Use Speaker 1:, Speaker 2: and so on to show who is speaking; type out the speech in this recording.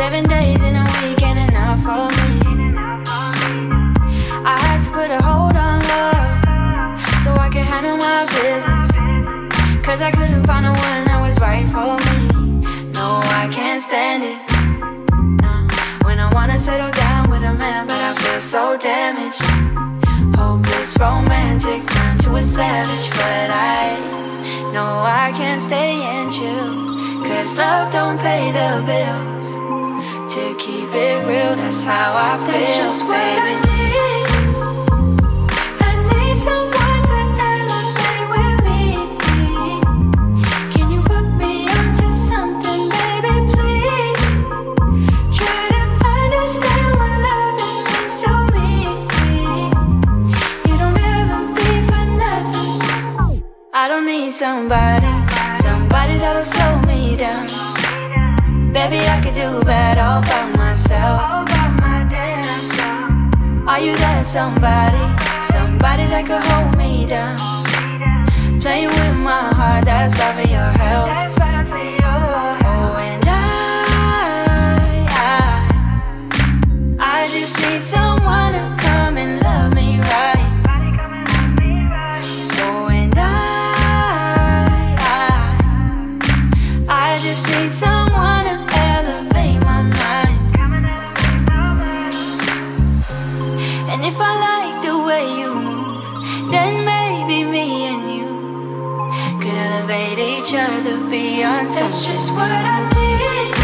Speaker 1: 7 days in a week ain't enough for me. I had to put a hold on love so I could handle my business, cause I couldn't find the one that was right for me. No, I can't stand it. No. When I wanna settle down with a man, but I feel so damaged. Hopeless romantic turned to a savage, but I know I can't stay and chill, cause love don't pay the bills. To keep it real, that's how I feel, that's just what baby. I need. I need someone to elevate with me. Can you put me onto something, baby, please? Try to understand what love means to me. You don't ever be for nothing. I don't need somebody that'll slow me down. Baby, I could do bad all by myself, all by my damn self. Are you that somebody that could hold me down? Playing with my heart, that's bad for your health, that's bad for your health. Oh, and I just need someone to come and love me right. Oh, and I just need someone to elevate my mind. And if I like the way you move, then maybe me and you could elevate each other beyond. That's just what I need.